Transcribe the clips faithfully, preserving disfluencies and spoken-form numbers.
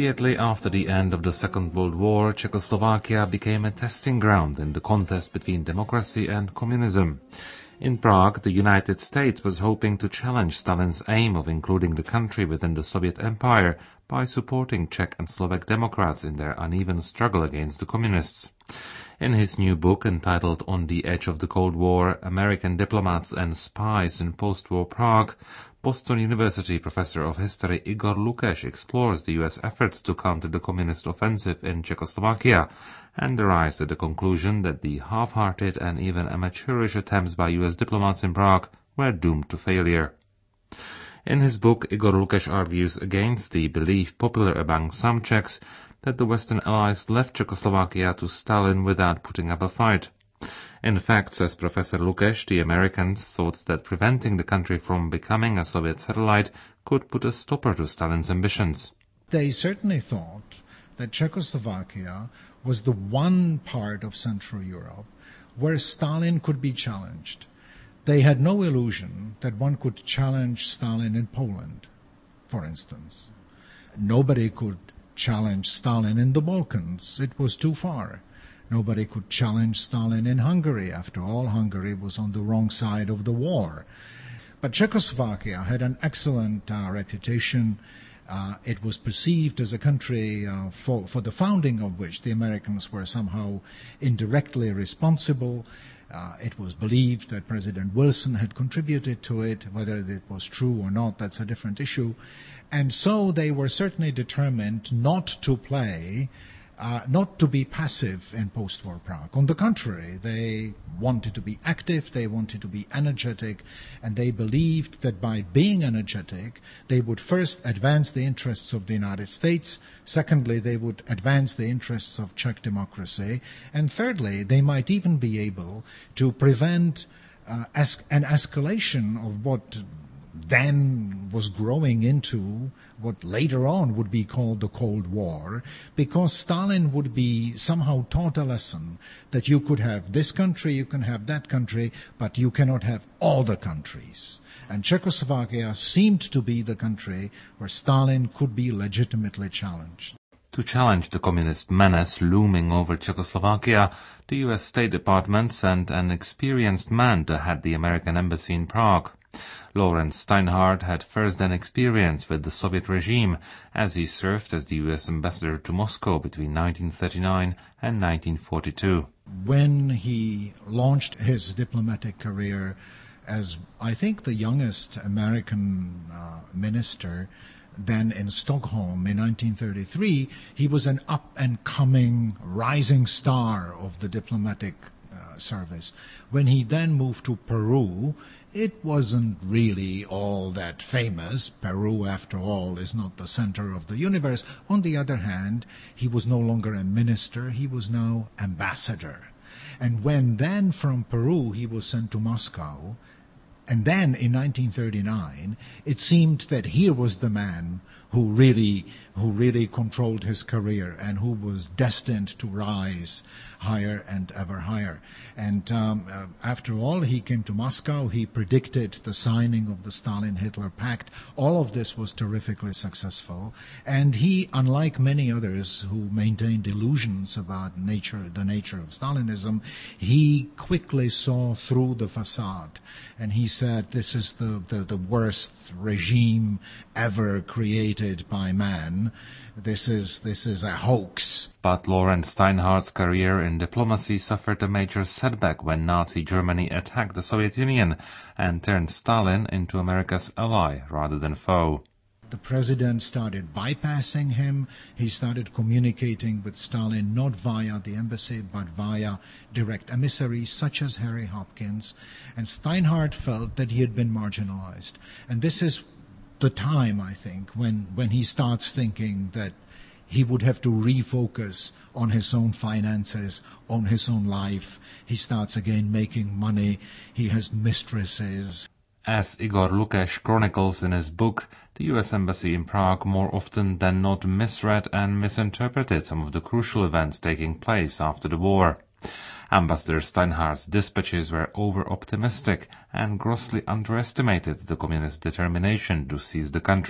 Immediately after the end of the Second World War, Czechoslovakia became a testing ground in the contest between democracy and communism. In Prague, the United States was hoping to challenge Stalin's aim of including the country within the Soviet Empire by supporting Czech and Slovak Democrats in their uneven struggle against the communists. In his new book entitled On the Edge of the Cold War, American Diplomats and Spies in Post-War Prague, Boston University professor of history Igor Lukeš explores the U S efforts to counter the communist offensive in Czechoslovakia and arrives at the conclusion that the half-hearted and even amateurish attempts by U S diplomats in Prague were doomed to failure. In his book, Igor Lukeš argues against the belief popular among some Czechs that the Western Allies left Czechoslovakia to Stalin without putting up a fight. In fact, says Professor Lukeš, the Americans thought that preventing the country from becoming a Soviet satellite could put a stopper to Stalin's ambitions. They certainly thought that Czechoslovakia was the one part of Central Europe where Stalin could be challenged. They had no illusion that one could challenge Stalin in Poland, for instance. Nobody could challenge Stalin in the Balkans. It was too far. Nobody could challenge Stalin in Hungary. After all, Hungary was on the wrong side of the war. But Czechoslovakia had an excellent uh, reputation. Uh, it was perceived as a country uh, for, for the founding of which the Americans were somehow indirectly responsible. Uh, it was believed that President Wilson had contributed to it. Whether it was true or not, that's a different issue. And so they were certainly determined not to play Uh, not to be passive in post-war Prague. On the contrary, they wanted to be active, they wanted to be energetic, and they believed that by being energetic, they would first advance the interests of the United States, secondly, they would advance the interests of Czech democracy, and thirdly, they might even be able to prevent uh, es- an escalation of what then was growing into what later on would be called the Cold War, because Stalin would be somehow taught a lesson that you could have this country, you can have that country, but you cannot have all the countries. And Czechoslovakia seemed to be the country where Stalin could be legitimately challenged. To challenge the communist menace looming over Czechoslovakia, the U S State Department sent an experienced man to head the American embassy in Prague. Lawrence Steinhardt had first-hand experience with the Soviet regime, as he served as the U S ambassador to Moscow between nineteen thirty-nine and nineteen forty-two. When he launched his diplomatic career as, I think, the youngest American uh, minister, then in Stockholm in nineteen thirty-three, he was an up-and-coming rising star of the diplomatic uh, service. When he then moved to Peru, it wasn't really all that famous. Peru, after all, is not the center of the universe. On the other hand, he was no longer a minister, he was now ambassador. And when then from Peru he was sent to Moscow, and then in nineteen thirty-nine, it seemed that here was the man who really, who really controlled his career and who was destined to rise higher and ever higher. And um, uh, after all, he came to Moscow, he predicted the signing of the Stalin-Hitler Pact. All of this was terrifically successful. And he, unlike many others who maintained illusions about nature, the nature of Stalinism, he quickly saw through the facade. And he said, this is the, the, the worst regime ever created by man. This is this is a hoax. But Lawrence Steinhardt's career in diplomacy suffered a major setback when Nazi Germany attacked the Soviet Union and turned Stalin into America's ally rather than foe. The president started bypassing him. He started communicating with Stalin not via the embassy but via direct emissaries such as Harry Hopkins. And Steinhardt felt that he had been marginalized. And this is the time, I think, when, when he starts thinking that he would have to refocus on his own finances, on his own life. He starts again making money. He has mistresses. As Igor Lukeš chronicles in his book, the U S Embassy in Prague more often than not misread and misinterpreted some of the crucial events taking place after the war. Ambassador Steinhardt's dispatches were over-optimistic and grossly underestimated the communist determination to seize the country.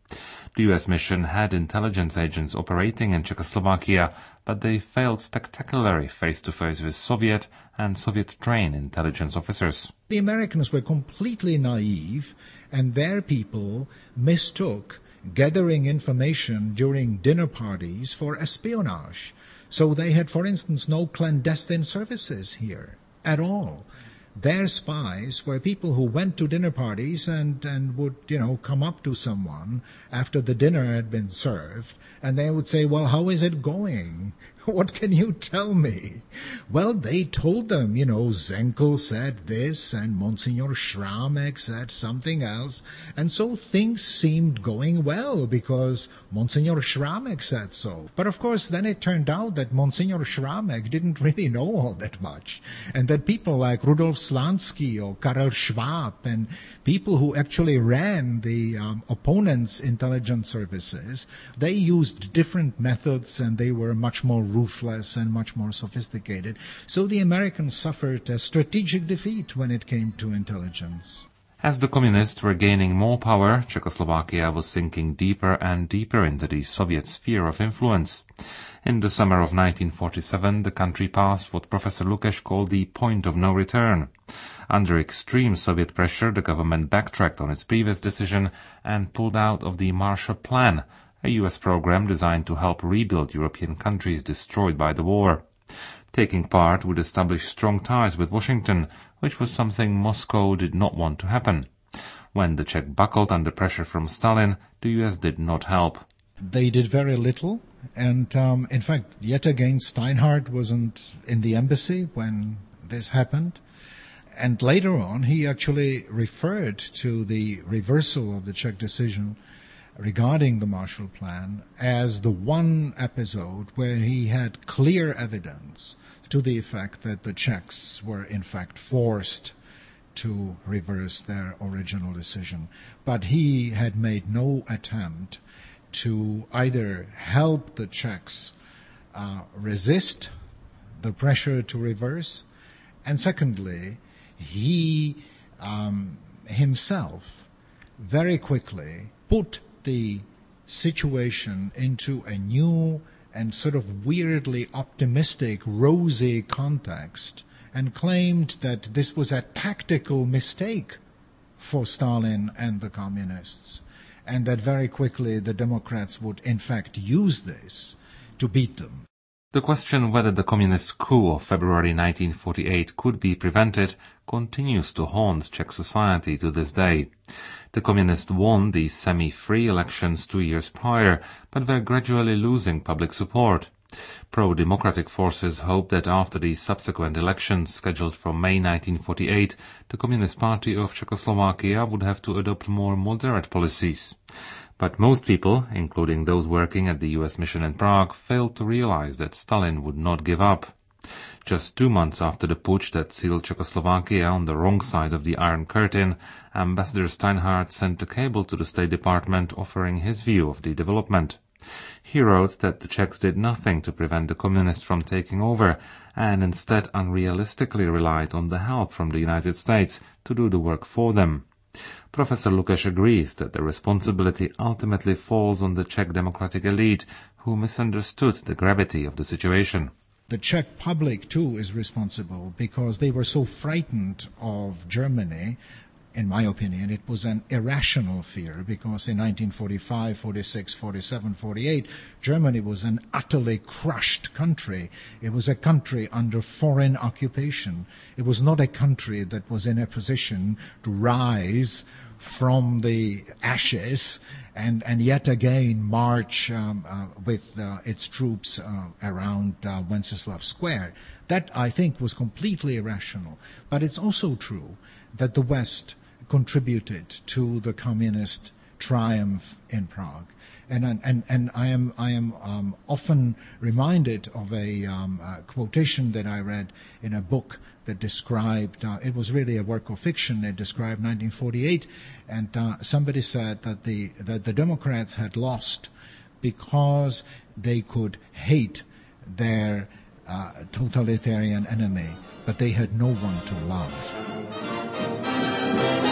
The U S mission had intelligence agents operating in Czechoslovakia, but they failed spectacularly face-to-face with Soviet and Soviet-trained intelligence officers. The Americans were completely naive, and their people mistook gathering information during dinner parties for espionage. So they had, for instance, no clandestine services here at all. Their spies were people who went to dinner parties and, and would, you know, come up to someone after the dinner had been served, and they would say, well, how is it going? What can you tell me? Well, they told them, you know, Zenkel said this, and Monsignor Schramek said something else, and so things seemed going well, because Monsignor Schramek said so. But of course, then it turned out that Monsignor Schramek didn't really know all that much, and that people like Rudolf Slansky or Karel Schwab, and people who actually ran the um, opponents' intelligence services, they used different methods, and they were much more ruthless and much more sophisticated. So the Americans suffered a strategic defeat when it came to intelligence. As the communists were gaining more power, Czechoslovakia was sinking deeper and deeper into the Soviet sphere of influence. In the summer of nineteen forty-seven, the country passed what Professor Lukeš called the point of no return. Under extreme Soviet pressure, the government backtracked on its previous decision and pulled out of the Marshall Plan, a U S program designed to help rebuild European countries destroyed by the war. Taking part would establish strong ties with Washington, which was something Moscow did not want to happen. When the Czech buckled under pressure from Stalin, the U S did not help. They did very little, and um, in fact, yet again, Steinhardt wasn't in the embassy when this happened. And later on, he actually referred to the reversal of the Czech decision regarding the Marshall Plan as the one episode where he had clear evidence to the effect that the Czechs were in fact forced to reverse their original decision. But he had made no attempt to either help the Czechs uh, resist the pressure to reverse, and secondly, he um, himself very quickly put the situation into a new and sort of weirdly optimistic, rosy context, and claimed that this was a tactical mistake for Stalin and the communists, and that very quickly the Democrats would in fact use this to beat them. The question whether the communist coup of February nineteen forty-eight could be prevented continues to haunt Czech society to this day. The communists won the semi-free elections two years prior, but were gradually losing public support. Pro-democratic forces hoped that after the subsequent elections scheduled for May nineteen forty-eight, the Communist Party of Czechoslovakia would have to adopt more moderate policies. But most people, including those working at the U S mission in Prague, failed to realize that Stalin would not give up. Just two months after the putsch that sealed Czechoslovakia on the wrong side of the Iron Curtain, Ambassador Steinhardt sent a cable to the State Department offering his view of the development. He wrote that the Czechs did nothing to prevent the communists from taking over, and instead unrealistically relied on the help from the United States to do the work for them. Professor Lukeš agrees that the responsibility ultimately falls on the Czech democratic elite, who misunderstood the gravity of the situation. The Czech public, too, is responsible because they were so frightened of Germany. In my opinion, it was an irrational fear because in nineteen forty-five, forty-six, forty-seven, forty-eight, Germany was an utterly crushed country. It was a country under foreign occupation. It was not a country that was in a position to rise from the ashes and, and yet again march um, uh, with uh, its troops uh, around uh, Wenceslav Square. That, I think, was completely irrational. But it's also true that the West contributed to the communist triumph in Prague. And, and, and I am, I am um, often reminded of a, um, a quotation that I read in a book that described, uh, it was really a work of fiction, it described nineteen forty-eight, and uh, somebody said that the, that the Democrats had lost because they could hate their uh, totalitarian enemy, but they had no one to love.